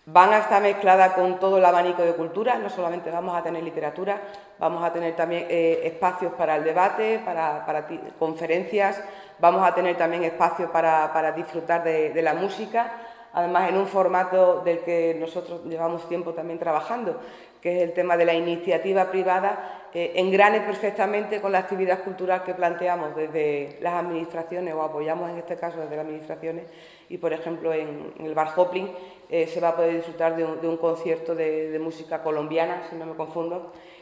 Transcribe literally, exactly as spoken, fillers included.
van a estar mezcladas con todo el abanico de cultura. No solamente vamos a tener literatura, vamos a tener también eh, espacios para el debate, para, para conferencias, vamos a tener también espacios para, para disfrutar de, de la música, además en un formato del que nosotros llevamos tiempo también trabajando, que es el tema de la iniciativa privada, eh, engrane perfectamente con la actividad cultural que planteamos desde las administraciones, o apoyamos en este caso desde las administraciones, y por ejemplo en, en el Bar Joplin eh, se va a poder disfrutar de un, de un concierto de, de música colombiana, si no me confundo,